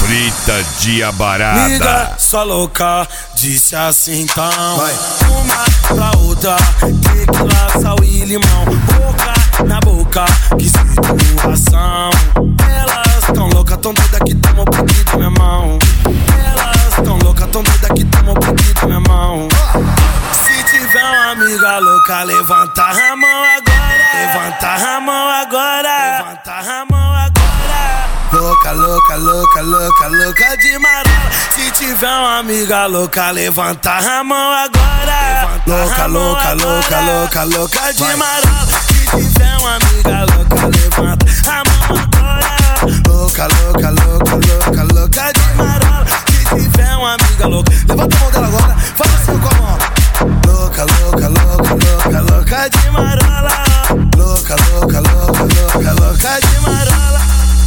Brita Diabarada. Liga, sua louca, disse assim então. Vai. Uma pra outra, tequila, sal e limão. Boca na boca, que situação. Elas tão loucas, tão doidas que tomam o pique da minha mão. Elas tão loucas, tão doidas que tomam o pique da minha mão. Se tiver uma amiga louca, levanta a mão agora. Levanta a mão agora. Levanta a mão agora. Louca, louca, louca, louca, louca de marola. Se tiver uma amiga louca, levanta a mão agora. Louca, louca, louca, louca, louca de marola. Se tiver uma amiga louca, levanta a mão agora. Louca, louca, louca, louca, louca de marola. Se tiver uma amiga louca, levanta a mão dela agora. Faz assim com a mão. Louca, louca, louca, louca, louca de marola. Louca, louca, louca, louca, louca de marola.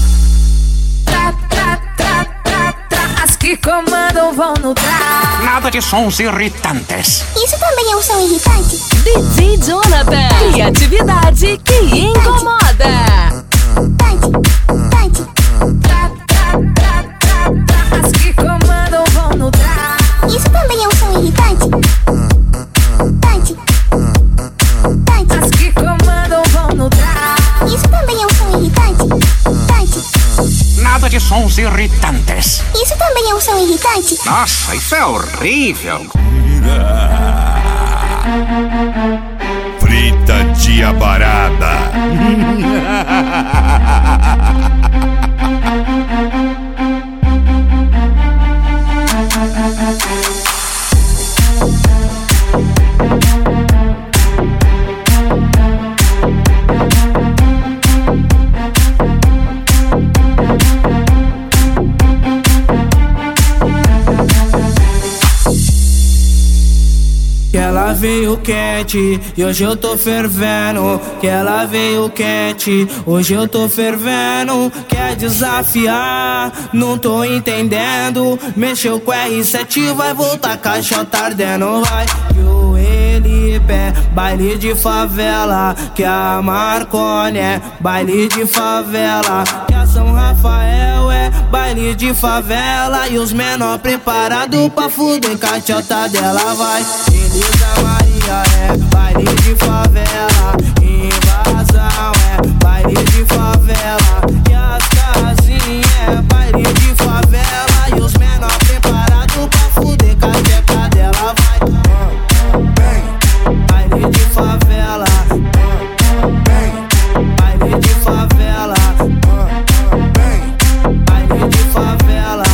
As que comandam vão no tra. Nada de sons irritantes. Isso também é um som irritante? DJ Jonathan, criatividade que incomoda. As que comandam vão no tra. Isso também é um som irritante? As que comandam vão no tra. Isso também é um som irritante? Nada de sons irritantes. Isso também é um som irritante? Nossa, isso é horrível. Brita Diabarada. Que ela veio quente e hoje eu tô fervendo. Que ela veio quente, hoje eu tô fervendo. Quer desafiar, não tô entendendo. Mexeu com R7, vai voltar, caixa tá ardendo. Vai que o Elipe é baile de favela. Que a Marconi é baile de favela. Que a São Rafael é baile de favela. E os menor preparado pra fuder, caixota dela vai. Elisa Maria é baile de favela. Invasão é baile de favela. E as casinhas é baile de favela. E os menor preparados pra fuder, cacheca dela vai. Baile de favela. Baile de favela. Baile de favela.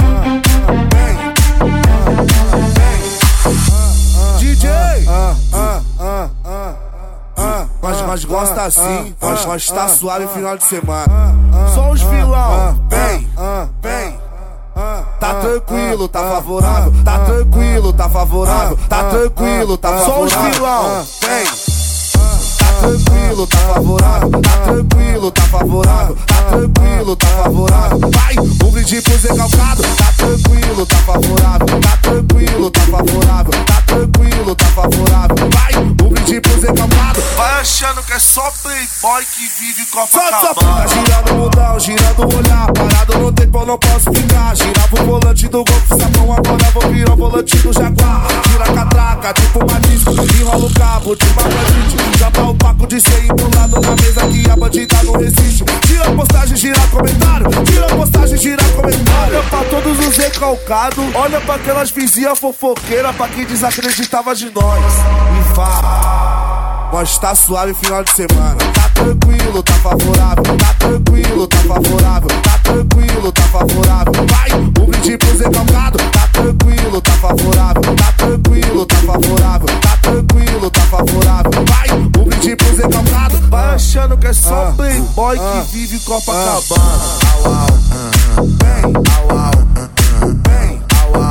Nós gosta assim, nós tá suave final de semana. Só os vilão, vem. Tá tranquilo, tá favorável. Tá tranquilo, tá favorável. Tá tranquilo, tá favorável. Só os vilão, vem. Tá tranquilo, tá favorável. Tá tranquilo, tá favorável. Tá tranquilo, tá favorável. Vai, um brinde pro Zé Calcado. Tá tranquilo, tá favorável. Tá tranquilo, tá favorável. Tá tranquilo, tá favorável. Vai, um brinde pro Zé Calcado. Vai achando que é só playboy que vive Copacabana. Tá girando o mundão, girando o olhar. Parado no tempo, eu não posso ficar. Girava o volante do Golf Sapão, agora vou virar o volante do Jaguar. Tira a catraca, tipo uma disco. Enrola o cabo de uma bandite. Chama o paco de 100 pro lado na mesa que a bandida não resiste. Tira a postagem, gira comentário. Tira a postagem, gira comentário. Olha pra todos os recalcados. Olha pra aquelas vizinhas fofoqueiras. Pra quem desacreditava de nós. E fala, nós tá suave final de semana. Tá tranquilo, tá favorável. Tá tranquilo, tá favorável. Tá tranquilo, tá favorável. Vai, um brinde pro Zé Calcado. Tá tranquilo, tá favorável. Tá tranquilo, tá favorável. Tá tranquilo, tá favorável. Vai, um brinde pro Zé Calcado. Vai achando que é só playboy que vive Copacabana. Vem, vem,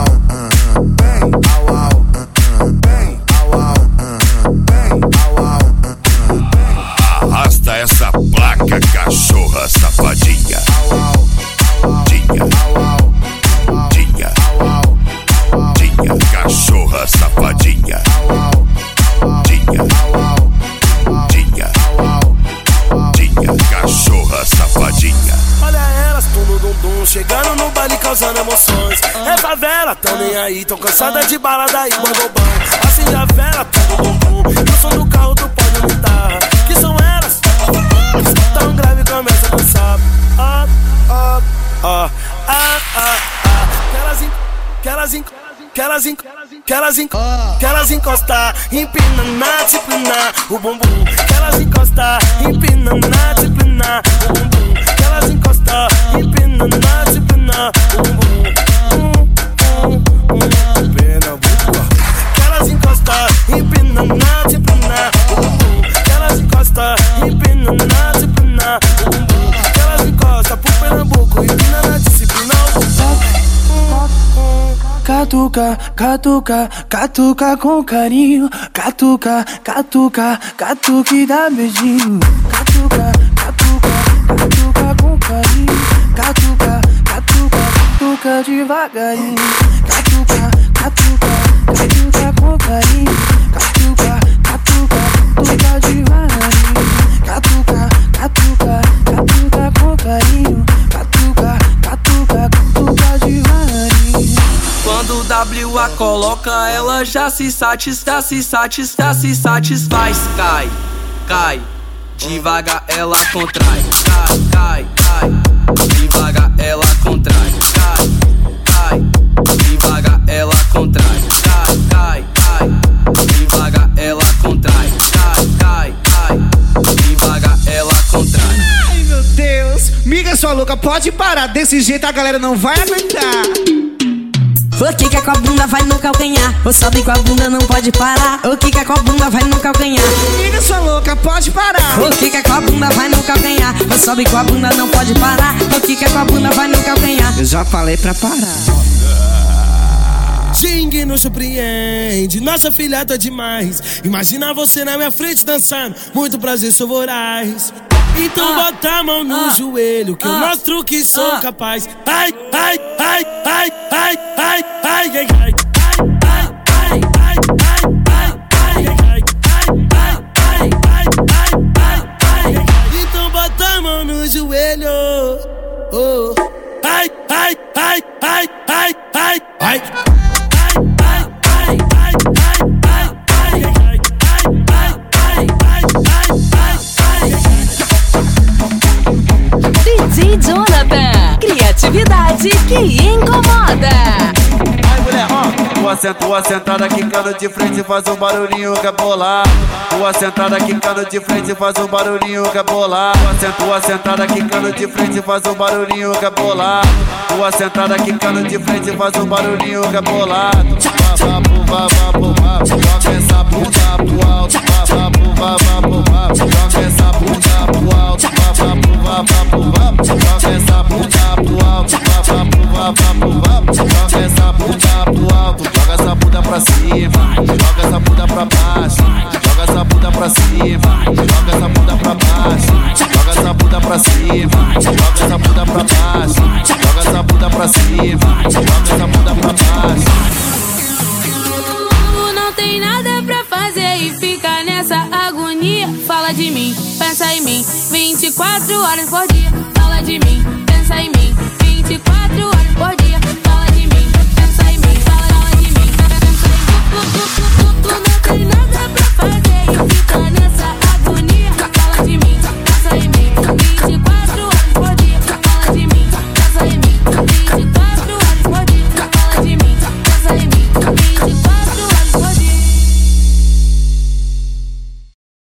Arrasta essa placa, cachorra safadinha. Dinha, cachorra safadinha. Dinha, cachorra safadinha. chegando no baile causando emoções. É favela, tão nem aí, tão cansada de balada e bobão. Acende a vela, tudo bumbum. No som do carro tu pode imitar. Que são elas? Tão grave começa a dançar. Que elas encostar, empina na disciplina, o bumbum. Que elas encostar, empina na disciplina, o bumbum. Que elas encostar, empina na disciplina, o bumbum. Pena boca. Que elas encostar, empina na disciplina, o bumbum. Que elas encostar, empina na disciplina, o bumbum. Que elas encostar pro Pernambuco, empina na disciplina, o bumbum. Catuca, catuca, catuca com carinho. Catuca, catuca, catuca e dá beijinho. Catuca, catuca, catuca com carinho. Catuca, catuca, catuca devagarinho. Catuca, catuca, catuca com carinho. Catuca, catuca, catuca devagarinho. Catuca, catuca, catuca com carinho. Catuca, catuca, catuca devagarinho. Quando o WA coloca, ela já se satisfaz. Cai, cai, devagar ela contrai. Cai, cai, devagar ela contrai. Cai, cai, devagar ela contrai. Cai, cai, devagar ela contrai. Cai, cai, devagar ela contrai. Ai meu Deus, miga sua louca, pode parar, desse jeito a galera não vai aguentar. O quica com a bunda vai no calcanhar. O sobe com a bunda não pode parar. O quica com a bunda vai no calcanhar. Miga sua louca, pode parar. O quica com a bunda vai no calcanhar. O sobe com a bunda não pode parar. O quica com a bunda vai no calcanhar. Eu já falei pra parar. Xingue nos surpreende, nossa filha tá demais. Imagina você na minha frente dançando, muito prazer, sou voraz. Então bota a mão no joelho, que eu mostro que sou capaz. Ai, ai, ai, ai, ai, ai, ai, ai, ai. Então bota a mão no joelho. Oh. Ai, ai, ai, ai, ai, ai, ai. DJ Jonathan, criatividade que incomoda. Ai mulher, tua sentada quicando de frente faz um barulhinho que é bolado. Tua sentada quicando de frente faz um barulhinho que é bolado. Tua sentada quicando de frente faz um barulhinho que é bolado. Tua sentada quicando de frente faz um barulhinho que é bolado. Joga essa bunda pro alto. Joga essa bunda pro alto. Joga essa bunda pro alto. Joga essa bunda pro alto. Joga essa bunda pra cima. Joga essa bunda pra baixo. Joga essa bunda pra cima. Joga essa bunda pra baixo. Joga essa bunda pra cima. Joga essa bunda pra baixo. Joga essa bunda pra cima. Joga essa bunda pra baixo. Não tem nada pra fazer e fica nessa agonia. Fala de mim, pensa em mim, 24 horas por dia. Fala de mim,